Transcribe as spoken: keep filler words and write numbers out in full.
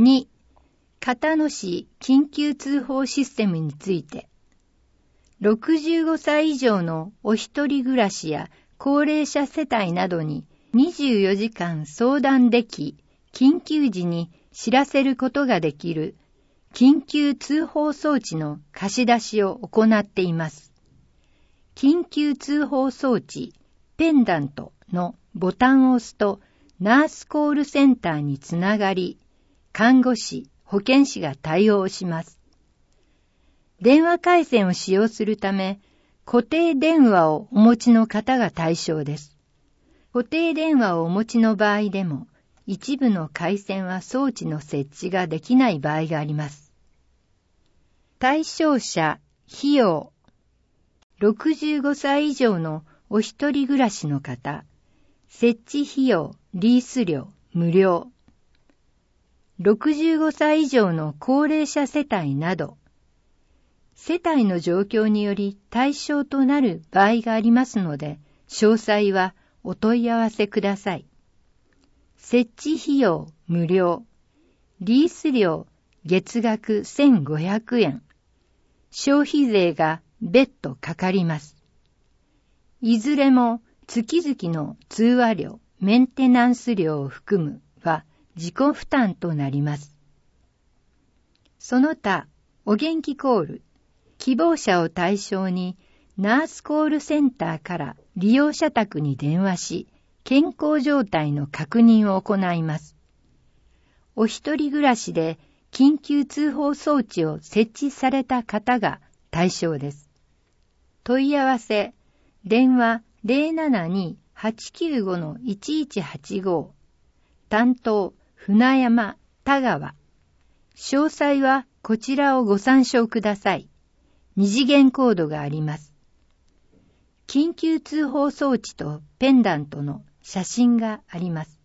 に、片野市緊急通報システムについて、ろくじゅうごさい以上のお一人暮らしや高齢者世帯などににじゅうよじかん相談でき、緊急時に知らせることができる緊急通報装置の貸し出しを行っています。緊急通報装置ペンダントのボタンを押すとナースコールセンターにつながり、看護師、保健師が対応します。電話回線を使用するため、固定電話をお持ちの方が対象です。固定電話をお持ちの場合でも、一部の回線は装置の設置ができない場合があります。対象者、費用。ろくじゅうごさい以上のお一人暮らしの方、設置費用、リース料、無料。ろくじゅうごさい以上の高齢者世帯など、世帯の状況により対象となる場合がありますので、詳細はお問い合わせください。設置費用無料、リース料月額せんごひゃくえん、消費税が別途かかります。いずれも月々の通話料、メンテナンス料を含むは自己負担となります。その他、お元気コール、希望者を対象にナースコールセンターから利用者宅に電話し、健康状態の確認を行います。お一人暮らしで緊急通報装置を設置された方が対象です。問い合わせ、電話 ゼロななに はちきゅうご のいちいちはちご、担当、船山、田川。詳細はこちらをご参照ください。二次元コードがあります。緊急通報装置とペンダントの写真があります。